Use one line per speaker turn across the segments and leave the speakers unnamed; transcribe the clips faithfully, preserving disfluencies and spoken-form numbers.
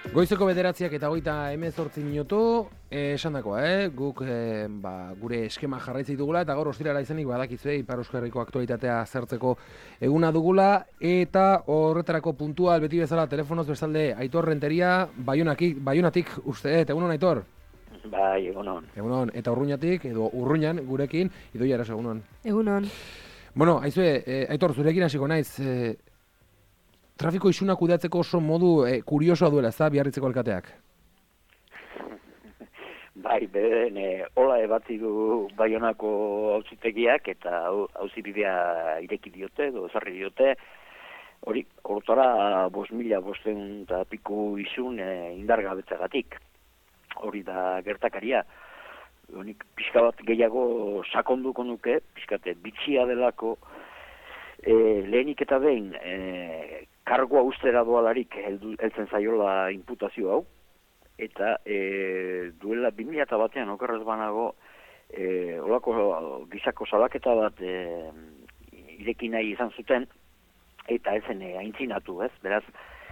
Goizeko bederatziak eta hogeita hemezortzi minutu, eh, esan dakoa, eh? guk eh, ba, gure eskema jarraitzei dugula, eta gaur ostirala izenik badakizue Ipar Euskal Herriko aktualitatea zertzeko eguna dugula, eta horretarako puntual beti bezala telefonoz bestalde Aitor Renteria, Baionatik, Baionatik uste, eta egunon Aitor?
Bai, egunon.
Egunon, eta Urruñatik, edo Urruñan gurekin, Idoia Araso, egunon.
Egunon.
Bueno, aizue, eh, Aitor, zurekin hasiko naiz, eh, trafiko isuna kudeatzeko oso modu eh, kuriosoa duela, ez da, Biarritzeko alkateak?
Bai, beren, e, hola ebatzi du Baionako auzitegiak eta auzibidea ireki diote, edo ezarri diote, hori, hortara bost mila bosteun eta piku isun e, indargabetzagatik. Hori da gertakaria. Honik pixka bat gehiago sakonduko nuke, pixkate bitxia delako, e, lehenik eta behin, e, kargoa ustera doalarik heltzen zaiola imputazio hau, eta e, duela bi mila batean okerrez banago, e, olako gizako salaketa bat e, ireki nahi izan zuten, eta ezen e, aintzinatu, ez? Beraz,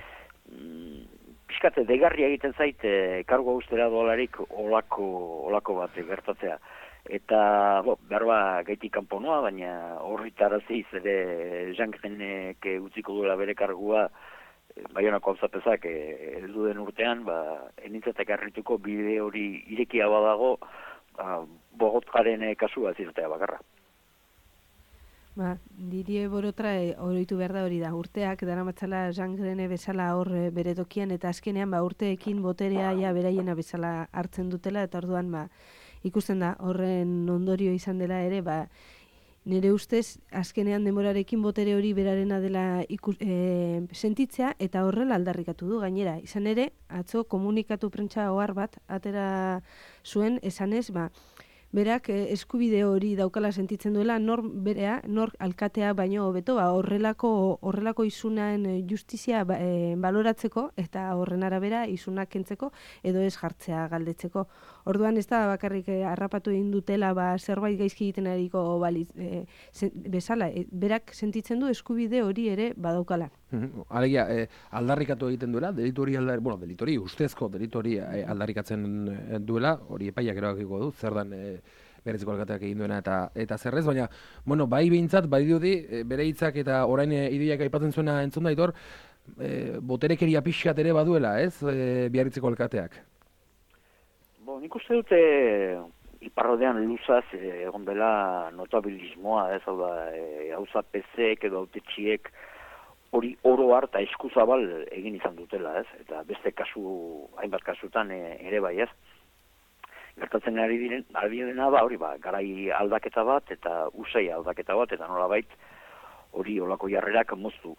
mm, pixkate degarria egiten zait e, kargoa ustera doalarik olako, olako bat gertatzea. Eta, bo, behar ba, gaitik kanpo noa, baina horritaraziz ere Jean-Grenek utziko duela bere kargua, Baionako auzapezak heldu den urtean, ba, enintzatek harrituko bide hori irekia badago, ba, Bogotkaren kasua zirtea bakarra.
Ba, Didier Borotra oroitu behar da hori da, urteak daramatzala Jean-Grene bezala hor bere tokian, eta azkenean ba, urteekin boterea ja beraiena bezala hartzen dutela, eta orduan ba, ikusten da horren ondorio izan dela ere, ba, nire ustez azkenean denborarekin botere hori berarena dela ikus, e, sentitzea, eta horrela aldarrikatu du gainera. Izan ere, atzo komunikatu prentsa ohar bat atera zuen esanez, ba, berak eskubide hori daukala sentitzen duela, nor berea, nor alkatea baino hobeto, ba, horrelako horrelako isunaen justizia ba, e, baloratzeko eta horren arabera isunak kentzeko edo ez jartzea galdetzeko. Orduan ez da bakarrik eh, harrapatu egin dutela ba, zerbait gaizki egiten ariko baliz, eh, zen, bezala, e, berak sentitzen du eskubide hori ere badaukala.
Alegia, eh, aldarrikatu egiten duela, delitu hori, aldar, bueno, delitu hori, ustezko delitu hori eh, aldarrikatzen duela, hori epaiak erabakiko du, zer dan eh, Biarritzeko alkateak egin duena eta eta zerrez, baina, bueno, bai behintzat, bai dirudi, e, bere hitzak eta orain e, Idoiak aipatzen zuena entzun da, Aitor, e, boterekeria pixkat ere baduela, ez, e, Biarritzeko alkateak?
Bo, nik uste dute iparrodean luzaz e, egon dela notabilismoa, ez hau da, e, hauza pezek edo autetxiek hori oro harta eskuzabal egin izan dutela, ez, eta beste kasu, hainbat kasutan e, ere bai, ez. Gertatzen ari diren, ari direna ba, hori ba, garai aldaketa bat eta usai aldaketa bat, eta nolabait hori olako jarrerak moztu.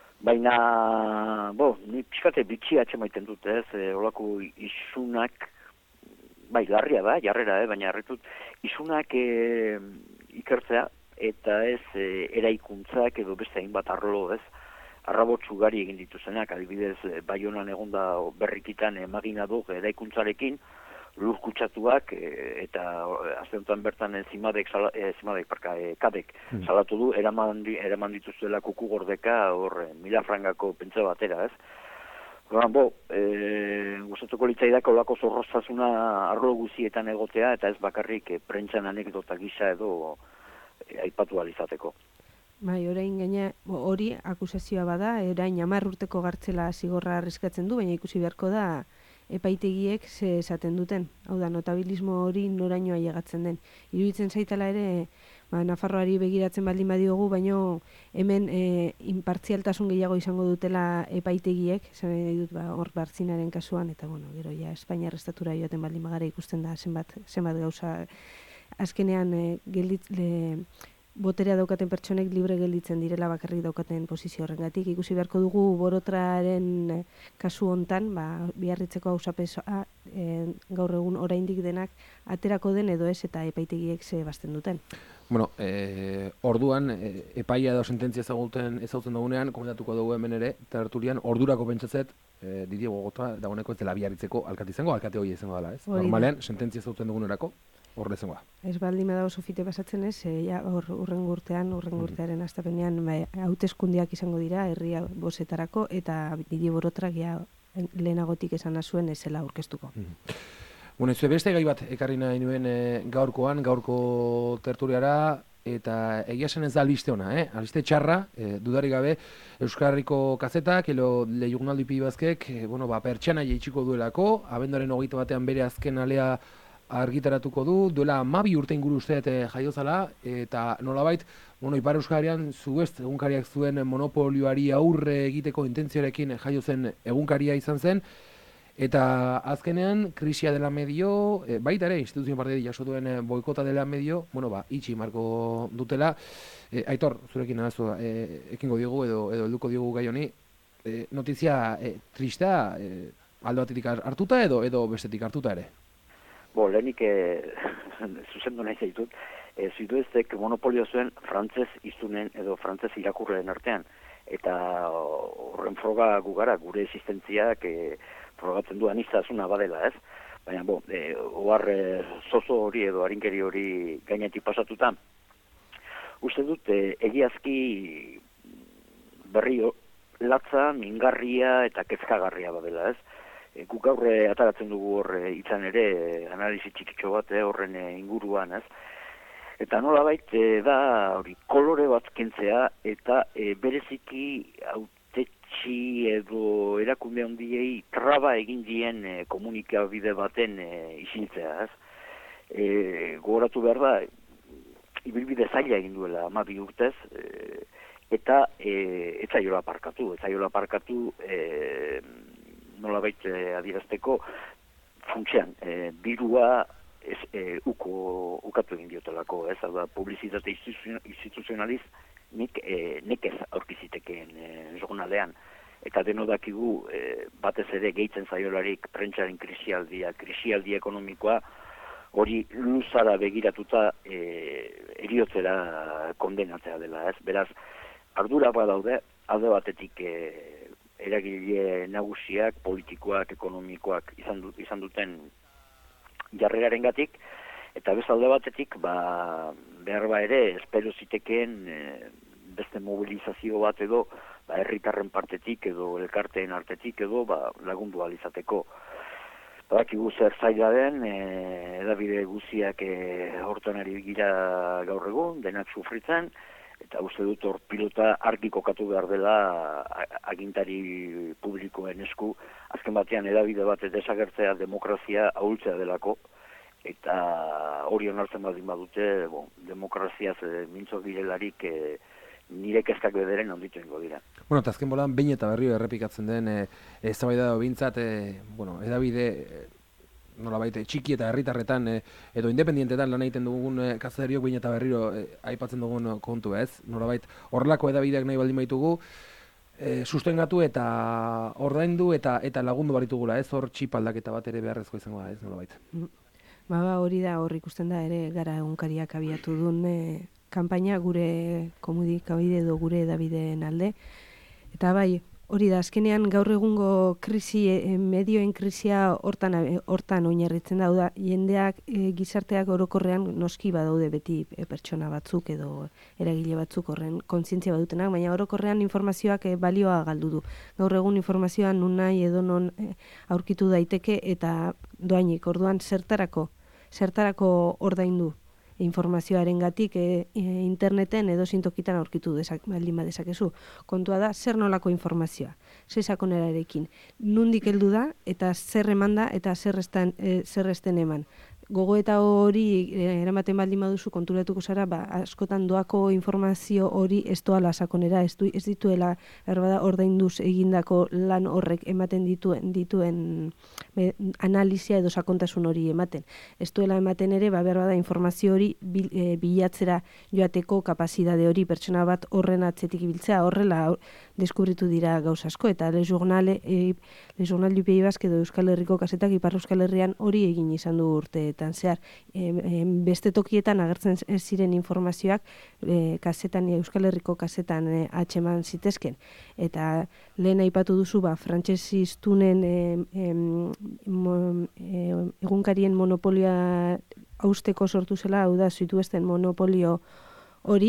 Baina, bo, ni pixkate bitxia atxemaiten dute, ez, e, olako isunak, bai, larria da, jarrera, eh, baina harritut, isunak e, ikertzea, eta ez e, eraikuntzak edo beste hainbat arlo, ez, arrabotsu gari egin dituzenak, adibidez, e, Baionan egonda berrikitan emagina du eraikuntzarekin, lur kutsatuak e, eta azte honetan bertan e, zimadek, sala, e, zimadek parka, e, kadek hmm. salatu du, eraman, eraman dituzela kuku gordeka hor e, mila frangako pentsa batera, ez? Horan, bo, e, gustatuko litzaidako olako zorroztasuna arlo guzietan egotea, eta ez bakarrik e, prentsan anekdota gisa edo e, aipatu alizateko.
Bai, orain gaina hori akusazioa bada, orain hamar urteko gartzela zigorra arriskatzen du, baina ikusi beharko da epaitegiek ze esaten duten. Hau da, notabilismo hori noraino ailegatzen den. Iruditzen zaitala ere, ba, Nafarroari begiratzen baldin badiogu, baino hemen e, inpartzialtasun gehiago izango dutela epaitegiek, esan nahi dut ba, hor Bartzinaren kasuan, eta bueno, gero ja Espainiar estatura joaten baldin bagara ikusten da zenbat, zenbat gauza azkenean e, gelditz, le, boterea daukaten pertsonek libre gelditzen direla bakarrik daukaten posizio horrengatik. Ikusi beharko dugu Borotraren kasu hontan, ba, Biarritzeko auzapeza e, gaur egun oraindik denak aterako den edo ez eta epaitegiek ze basten duten.
Bueno, e, orduan, e, epaia edo sententzia ezagutzen ezagutzen dugunean, komentatuko dugu hemen ere, tertulian, ordurako pentsatzet, e, Didier Borotra dagoeneko ez dela Biarritzeko alkate izango, alkate hori izango dela, ez? Normalean, sententzia ezagutzen dugunerako, horre zengoa.
Ez baldin badago sofite pasatzen ez, e, ja, hor urrengo urtean, urrengo urtearen hastapenean ba, hauteskundeak izango dira, herria bozetarako, eta Didier Borotrak ja lehenagotik esan zuen ez zela aurkeztuko.
Mm. Bueno, ez beste gai bat ekarri nahi nuen e, gaurkoan, gaurko tertuliara, eta egia esan ez da albiste ona, eh? Albiste txarra, e, dudarik gabe, Euskal Herriko kazetak, elo lehiugunaldi pibazkek, e, bueno, ba, pertsana jaitsiko duelako, abenduaren hogeita batean bere azken alea argitaratuko du, duela mabi urte inguru usteet jaiozala, eta nolabait, bueno, Ipar Euskal Herrian Zuest egunkariak zuen monopolioari aurre egiteko intentzioarekin jaiozen egunkaria izan zen, eta azkenean, krisia dela medio, e, baita ere, instituzio partidei jaso duen e, boikota dela medio, bueno, ba, itxi marko dutela. E, Aitor, zurekin arazo, e, ekingo diogu edo edo helduko diogu gai honi, e, notizia e, tristea, e, alde batetik hartuta edo edo bestetik hartuta ere?
Bo, lehenik e, zuzendu nahi zaitut, e, Zuduestek monopolio zuen frantzez izunen edo frantzez irakurleen artean, eta horren froga gugara, gure existentziak e, frogatzen du aniztasuna badela, ez? Baina, bo, e, ohar e, zozo hori edo harinkeri hori gainetik pasatuta, uste dut, e, egiazki berri latza, mingarria eta kezkagarria badela, ez? E, guk gaurre ataratzen dugu horre izan ere, e, analizi txikitxo bat e, horren e, inguruan, ez? Eta nolabait e, da hori kolore bat kentzea eta e, bereziki autetxi edo erakunde handiei traba egin dien e, komunikabide baten e, isiltzea, ez? E, gogoratu behar da, ibilbide zaila egin duela hamabi urtez, e, eta e, ez zaiola parkatu, ez zaiola parkatu e, nolabait e, adierazteko funtsean, e, birua ez, e, uko, ukatu egin diotelako, ez, da, publizitate instituzionaliz nik e, nekez aurkizitekeen e, jornalean, eta deno dakigu e, batez ere gehitzen zaiolarik prentsaren krisialdia, krisialdi ekonomikoa, hori luzara begiratuta e, eriotzera kondenatzea dela, ez, beraz, ardura badaude, alde batetik e, eragile nagusiak, politikoak, ekonomikoak izan, du, izan duten jarrerarengatik, eta bezalde batetik, ba, behar ba ere, espero zitekeen e, beste mobilizazio bat edo, ba, herritarren partetik edo elkarteen artetik edo, ba, lagundu alizateko. Badakigu zer zaila den, e, edabide guziak e, hortan ari gira gaur egun, denak sufritzen, eta uste dut hor pilota argi kokatu behar dela agintari publikoen esku, azken batean edabide bat desagertzea demokrazia ahultzea delako, eta hori onartzen badin badute, bon, demokraziaz e, mintzo direlarik e, nire kezkak bederen onditu ingo dira.
Bueno, eta azken bolan, behin eta berrio errepikatzen den e, eztabaida da bintzat, e, bueno, edabide e, nolabait txiki eta herritarretan e, edo independientetan lan egiten dugun e, kazaderiok behin eta berriro e, aipatzen dugun kontu, ez? Nolabait horrelako edabideak nahi baldin baitugu, e, sustengatu eta ordaindu eta eta lagundu baritugula, ez? Hor txip aldaketa bat ere beharrezko izango da, ez? Nolabait.
Ba, ba, hori da, hor ikusten da ere gara egunkariak abiatu duen e, kanpaina gure komunikabide edo gure edabideen alde. Eta bai, hori da, azkenean gaur egungo krisi, e, medioen krisia hortan, hortan oinarritzen da, da jendeak, e, gizarteak orokorrean noski badaude beti e, pertsona batzuk edo eragile batzuk horren kontzientzia badutenak, baina orokorrean informazioak e, balioa galdu du. Gaur egun informazioa nun nahi edo non e, aurkitu daiteke eta doainik, orduan zertarako, zertarako ordaindu informazioarengatik e, e, interneten edo zintokitan aurkitu desak, baldin badezakezu. Kontua da, zer nolako informazioa, zer sakonerarekin, nundik heldu da eta zer eman da eta zer esten, e, zer esten eman. Gogo eta hori e, eramaten baldin baduzu konturatuko zara, ba, askotan doako informazio hori ez doala sakonera, ez, du, ez dituela erbada ordainduz egindako lan horrek ematen dituen dituen be, analizia edo sakontasun hori ematen. Ez duela ematen ere, ba, berbada informazio hori bil, e, bilatzera joateko kapazidade hori pertsona bat horren atzetik ibiltzea, horrela deskubritu dira gauz asko, eta Le Journal, e, Le Journal du Pays Basque edo Euskal Herriko kasetak Ipar Euskal Herrian hori egin izan du urteetan zehar. E, e, beste tokietan agertzen ez ziren informazioak e, kasetan, Euskal Herriko kasetan e, atxeman zitezken. Eta lehen aipatu duzu, ba, frantsesiztunen e, e, mo, e, egunkarien monopolioa hausteko sortu zela, hau da, Zuduesten monopolio hori,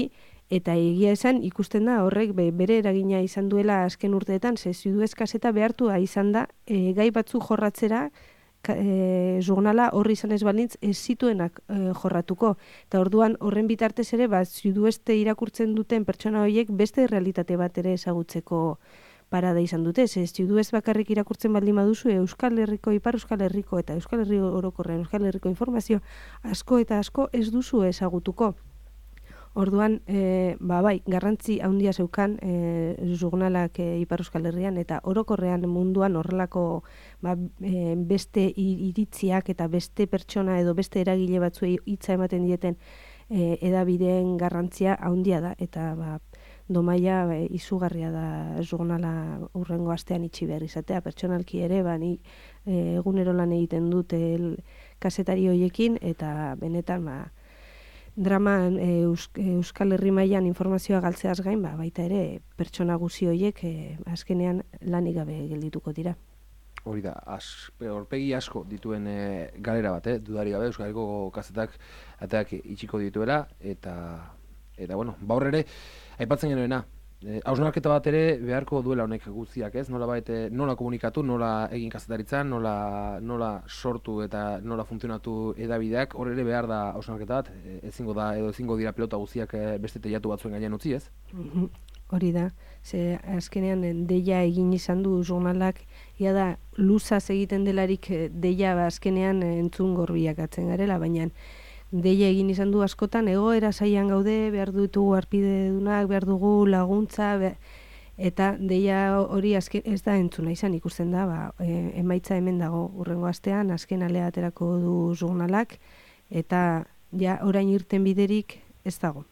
Eta egia esan ikusten da horrek bere eragina izan duela azken urteetan, ze Zuduez kaseta behartua izan da e, gai batzu jorratzera e, jurnala horri izan ez balintz ez zituenak e, jorratuko. Eta orduan horren bitartez ere, ba, Zudueste irakurtzen duten pertsona horiek beste realitate bat ere ezagutzeko parada izan dute. Ze Zuduez bakarrik irakurtzen baldin baduzu Euskal Herriko, Ipar Euskal Herriko eta Euskal Herri orokorrean Euskal Herriko informazio asko eta asko ez duzu ezagutuko. Orduan, e, ba bai, garrantzi handia zeukan e, jurnalak e, Ipar Euskal Herrian eta orokorrean munduan horrelako ba, e, beste iritziak eta beste pertsona edo beste eragile batzuei hitza ematen dieten e, edabideen garrantzia handia da eta ba, domaia e, izugarria da jurnala urrengo astean itxi behar izatea. Pertsonalki ere, ba, ni e, egunero lan egiten dut el, kazetari hoiekin eta benetan ba, drama e, Eus, Euskal Herri mailan informazioa galtzeaz gain, ba, baita ere pertsona guzi horiek e, azkenean lanik gabe geldituko dira.
Hori da, aurpegi asko dituen e, galera bat, eh? Dudari gabe Euskal Herriko kazetak ateak itxiko dituela eta eta bueno, baur ere aipatzen genuena. Hausnarketa bat ere beharko duela honek guztiak, ez? Nola bait, nola komunikatu, nola egin kazetaritzan, nola, nola sortu eta nola funtzionatu edabideak, hor ere behar da hausnarketa bat, ezingo da edo ezingo dira pelota guztiak beste teilatu batzuen gainean utzi, ez?
Hori da, ze azkenean deia egin izan du jurnalak, ia da luzaz egiten delarik deia ba, azkenean entzun gorbiak atzen garela, baina deia egin izan du askotan, egoera zaian gaude, behar ditugu arpidedunak, behar dugu laguntza, be, eta deia hori azken, ez da entzuna izan ikusten da, ba, e, emaitza hemen dago urrengo astean, azken alea aterako du jurnalak, eta ja orain irten biderik ez dago.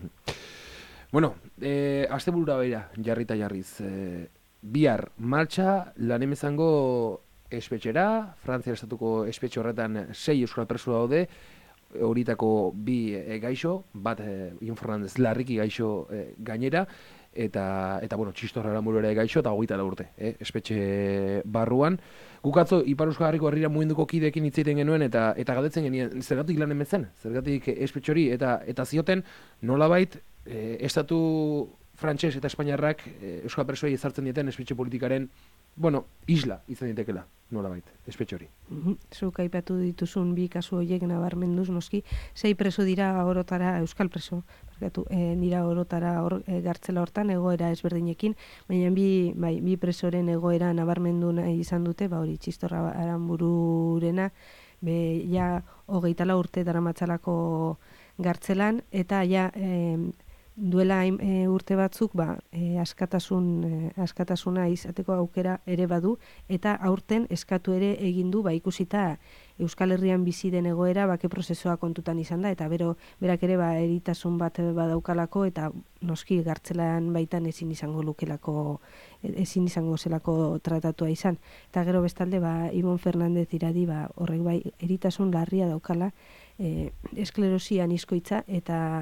Bueno, e, asteburura beira, jarrita jarriz, e, bihar martxa lan emezango espetxera, Frantzia estatuko espetxe horretan sei euskal preso daude, horitako bi e, gaixo, bat e, Ion Fernandez larriki gaixo e, gainera, eta, eta bueno, Txistorra Aramuru ere gaixo, eta hogeita lau urte, e, espetxe barruan. Guk atzo, Ipar Euskal Herriko Herrira mugimenduko kideekin hitz egiten genuen, eta eta galdetzen genien, zergatik lan hemen zen, zergatik espetxe hori, eta, eta zioten, nolabait, e, estatu frantses eta espainiarrak e, euskal presoei ezartzen dieten espetxe politikaren, bueno, isla izan ditekela, nolabait, espetxe hori.
Zuk aipatu dituzun bi kasu horiek nabarmenduz noski, sei preso dira orotara euskal preso, barkatu, e, dira orotara or, e, gartzela hortan egoera ezberdinekin, baina bi, bai, bi presoren egoera nabarmendu nahi izan dute, ba hori Txistorra Arambururena, be ja hogeita lau urte daramatzalako gartzelan, eta ja e, duela e, urte batzuk ba, e, askatasun, e, askatasuna izateko aukera ere badu, eta aurten eskatu ere egin du ba, ikusita Euskal Herrian bizi den egoera bake prozesua kontutan izan da, eta bero berak ere ba, eritasun bat badaukalako, eta noski gartzelan baitan ezin izango lukelako, ezin izango zelako tratatua izan. Eta gero bestalde ba, Ibon Fernandez iradi ba, horrek bai eritasun larria daukala, e, esklerosia anizkoitza, eta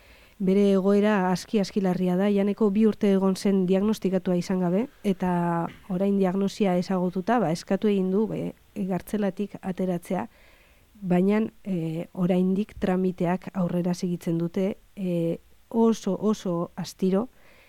bere egoera aski-aski larria da, janeko bi urte egon zen diagnostikatua izan gabe, eta orain diagnosia ezagututa, ba, eskatu egin du be, gartzelatik ateratzea, baina e, oraindik tramiteak aurrera segitzen dute e, oso oso astiro,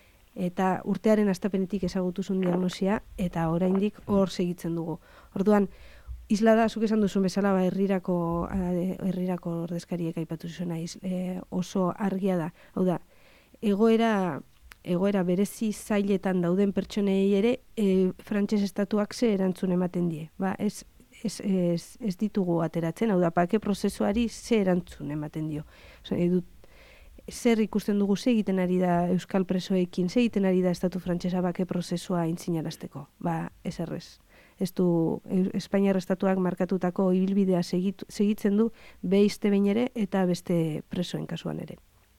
eta urtearen hastapenetik ezagutuzun diagnosia, eta oraindik hor segitzen dugu. Orduan, isla da, zuk esan duzun bezala, ba, herrirako, herrirako ordezkariek aipatu zuzena, e, oso argia da. Hau da, egoera, egoera berezi zailetan dauden pertsonei ere, e, frantses estatuak ze erantzun ematen die. Ba, ez, ez, ez, ez ditugu ateratzen, hau da, bake prozesuari ze erantzun ematen dio. Oso, edut, zer ikusten dugu, ze egiten ari da euskal presoekin, ze egiten ari da estatu frantsesa bake prozesua aintzinarazteko. Ba, ez errez. Ez du Espainiar estatuak markatutako ibilbidea segitu, segitzen du behizte behin ere eta beste presoen kasuan ere.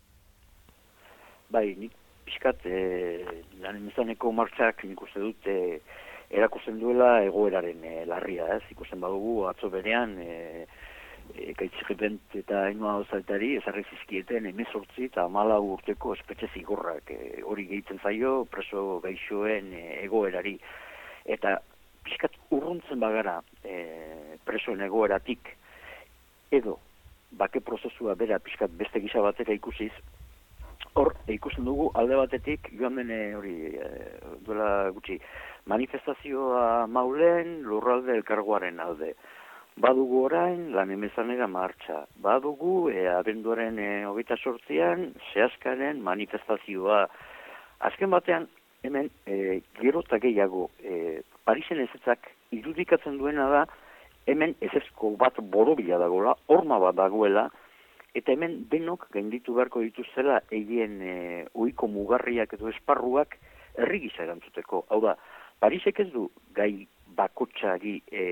Bai, nik pixkat e, lan emezaneko martxak nik uste dut e, erakusten duela egoeraren e, larria, ez? Ikusten badugu atzo berean e, e, Gaitxirribent eta Ainhoa Ozaltari ezarri zizkieten hemezortzi eta hamalau urteko espetxe zigorrak e, hori gehitzen zaio preso gaixoen e, egoerari. Eta pixkat urruntzen bagara e, presoen egoeratik edo bake prozesua bera pixkat beste gisa batera ikusiz, hor, ikusten dugu alde batetik, joan den hori, e, duela gutxi, manifestazioa Maulen, lurralde elkargoaren alde. Badugu orain, lan emezanera martxa. Badugu, e, abenduaren e, hogeita sortzian, Seaskaren manifestazioa. Azken batean, hemen, e, gero eta gehiago, e, Parisen ezetzak irudikatzen duena da, hemen ezezko bat borobila dagoela, horma bat dagoela, eta hemen denok gainditu beharko dituztela egien e, ohiko mugarriak edo esparruak herri gisa erantzuteko. Hau da, Parisek ez du gai bakotxari e,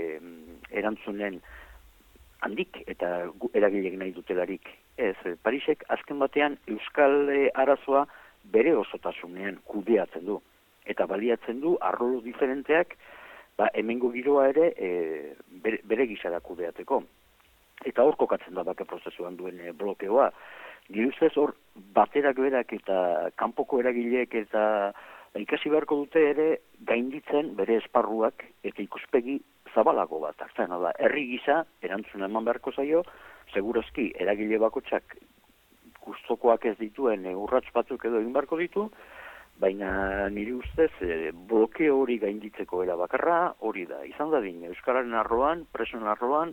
erantzunen handik eta eragilek nahi dutelarik. Ez, Parisek azken batean euskal e, arazoa bere osotasunean kudeatzen du. Eta baliatzen du arlo diferenteak ba, hemengo giroa ere e, bere, bere gisara kudeateko. Eta hor kokatzen da bake prozesuan duen e, blokeoa. Giruzez hor baterak berak eta kanpoko eragileek eta ikasi beharko dute ere gainditzen bere esparruak eta ikuspegi zabalago bat. Artzen, da, herri gisa erantzuna eman beharko zaio, segurazki eragile bakotxak gustokoak ez dituen e, urrats batzuk edo egin beharko ditu, baina nire ustez e, blokeo hori gainditzeko era bakarra hori da. Izan dadin euskararen arloan, presoen arloan,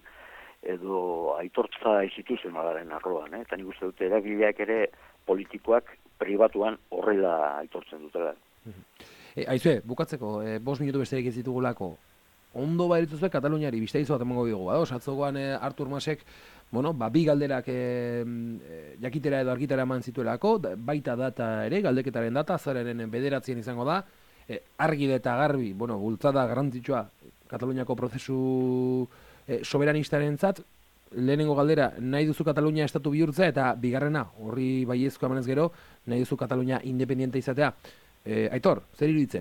edo aitortza instituzionalaren arloan. Eh? Eta nik uste dute eragileak ere politikoak pribatuan horrela aitortzen dutela.
E, aizue, bukatzeko, e, bost minutu besterik ez ditugulako, ondo barituzue Kataluniari biztaizu bat emango dugu, bada, osatzogoan e, Artur Masek, bueno, ba, bi galderak e, e, jakitera edo argitara eman zituelako, da, baita data ere, galdeketaren data, azararen bederatzien izango da, e, argi eta garbi, bueno, bultzada garrantzitsua Kataluniako prozesu e, soberanistaren zat, lehenengo galdera, nahi duzu Katalunia estatu bihurtzea, eta bigarrena, horri baiezko emanez gero, nahi duzu Katalunia independiente izatea. E, Aitor, zer iruditzen?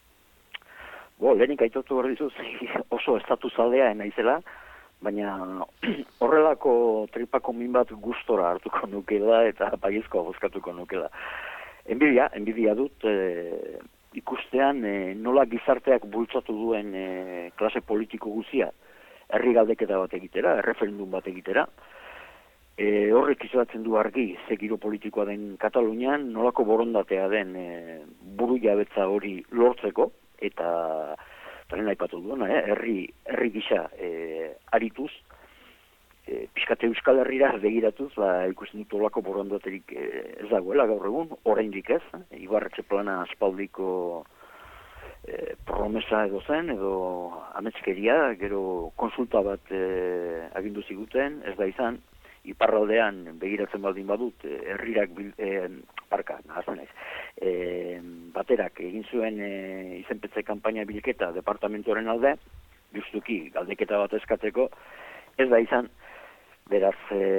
Bo, lehenik aitortu behar dizuz, oso estatu zaldea naizela, baina horrelako tripako min bat gustora hartuko nukela eta baiezkoa bozkatuko nukela. Enbidia, enbidia dut e, ikustean e, nola gizarteak bultzatu duen e, klase politiko guzia, herri galdeketa bat egitera, erreferendum bat egitera, E, horrek izatzen du argi ze giro politikoa den Katalunian, nolako borondatea den e, buru jabetza hori lortzeko, eta taren aipatu duena, eh, herri, herri gisa e, arituz, e, pixkate euskal herrira begiratuz, ba, ikusten dut olako borondaterik e, ez dagoela gaur egun, oraindik ez, Ibarretxe plana aspaldiko e, promesa edo zen, edo ametzkeria, gero konsulta bat e, agindu ziguten, ez da izan, iparraldean begiratzen baldin badut, herrirak e, parka, nahazten naiz, e, baterak egin zuen e, izenpetze kanpaina bilketa departamentoren alde, justuki galdeketa bat eskatzeko, ez da izan, beraz,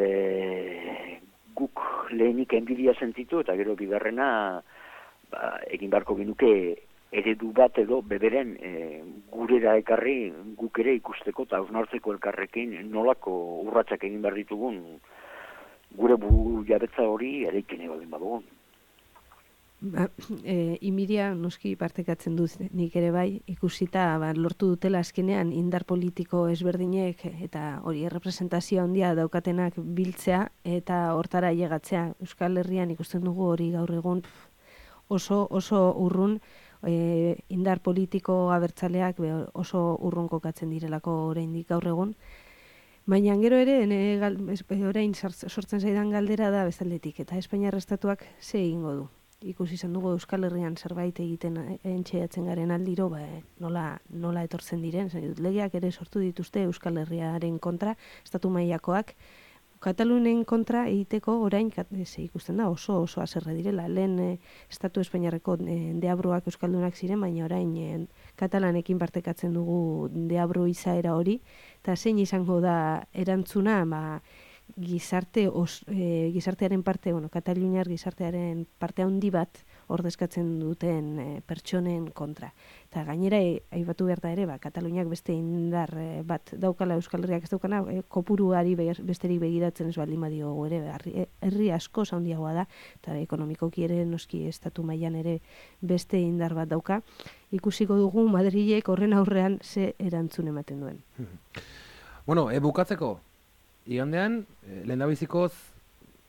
e, guk lehenik enbidia sentitu, eta gero bigarrena ba, egin beharko genuke eredu bat edo beberen e, gurera ekarri guk ere ikusteko eta hausnartzeko elkarrekin nolako urratsak egin behar ditugun gure buru jabetza hori ereikene baldin badugun.
Ba, e, Imiria noski partekatzen duz nik ere bai, ikusita ba, lortu dutela azkenean indar politiko ezberdinek eta hori errepresentazio handia daukatenak biltzea eta hortara llegatzea. Euskal Herrian ikusten dugu hori gaur egun oso oso urrun, E, indar politiko abertzaleak be, oso urrun kokatzen direlako oraindik gaur egun. Baina gero ere, ene, gal, orain sortzen zaidan galdera da bezaldetik, eta Espainiar Estatuak ze egingo du. Ikusi izan dugu Euskal Herrian zerbait egiten entxeatzen garen aldiro, ba, nola, nola etortzen diren. Legeak ere sortu dituzte Euskal Herriaren kontra, estatu mailakoak, Katalunen kontra egiteko orain ze ikusten da oso oso haserre direla. Lehen e, estatu espainiarreko e, deabruak euskaldunak ziren, baina orain e, katalanekin partekatzen dugu deabru izaera hori, eta zein izango da erantzuna ba, gizarte os, e, gizartearen parte, bueno, Kataluniar gizartearen parte handi bat ordezkatzen duten e, pertsonen kontra. Eta gainera e, aipatu behar da ere, ba, Kataluniak beste indar e, bat daukala Euskal Herriak ez daukana, e, kopuruari be, besterik begiratzen ez baldin badiogu ere, herri, herri asko handiagoa da, eta ekonomikoki ere noski estatu mailan ere beste indar bat dauka. Ikusiko dugu Madrilek horren aurrean ze erantzun ematen duen.
Bueno, e, bukatzeko, igandean, eh, lehendabizikoz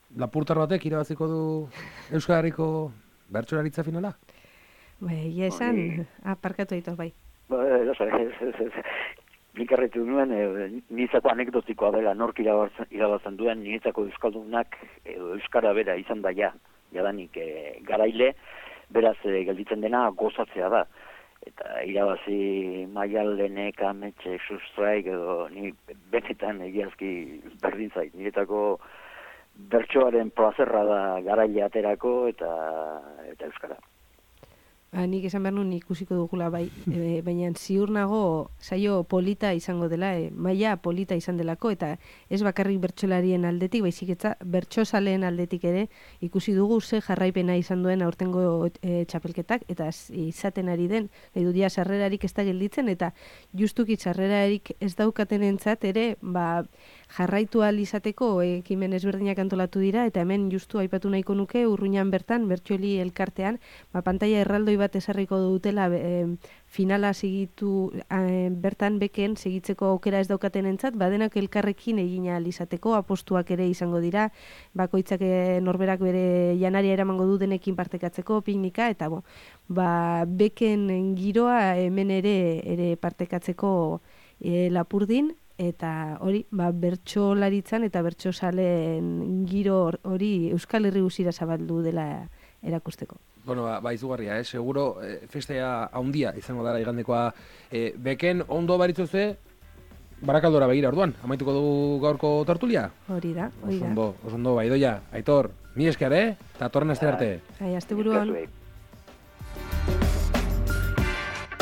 lapurtar batek irabaziko du Euskal Herriko bertsolaritza finala?
Bai, ja esan, aparkatu aitor bai.
Ba, ez, ez, ez, ez. Nik erretu nuen, e, niretzako anekdotikoa dela, nork irabazten, irabazten duen, niretzako euskaldunak, edo euskara bera izan da ja, jadanik e, garaile, beraz e, gelditzen dena gozatzea da. Eta irabazi Maialenek, Ametxe, Sustraik, edo ni benetan egiazki berdin zait. Niretako bertsoaren plazerra da garaile aterako eta, eta euskara.
Ba, nik esan behar nuen ikusiko dugula bai, e, baina ziur nago saio polita izango dela, e, maila polita izan delako, eta ez bakarrik bertsolarien aldetik, baizik eta bertsozaleen aldetik ere ikusi dugu ze jarraipena izan duen aurtengo e, txapelketak, eta izaten ari den, nahi du dia sarrerarik ez da gelditzen, eta justuki sarrerarik ez daukatenentzat ere, ba, jarraitu ahal izateko ekimen ezberdinak antolatu dira, eta hemen justu aipatu nahiko nuke Urruñan bertan, bertsoli elkartean, ba, pantalla erraldoi bat esarriko dutela e, finala segitu e, bertan beken segitzeko aukera ez daukaten entzat, badenak elkarrekin egin ahal izateko, apostuak ere izango dira, bakoitzak e, norberak bere janaria eramango du denekin partekatzeko, piknika, eta bo, ba, beken giroa hemen ere ere partekatzeko e, Lapurdin, eta hori, ba, bertsolaritzan eta bertsosaleen giro hori Euskal Herri guztira zabaldu dela erakusteko.
Bueno, ba, ba izugarria, eh? Seguro eh, festea haundia izango dara igandekoa. Eh, beken ondo baritzuzue, Barakaldora begira orduan, amaituko dugu gaurko tertulia?
Hori da, hori da.
Oso ondo, oso ondo, baidoia, Aitor, mi esker, eh? Eta torren aste arte.
Ai, asteburuan.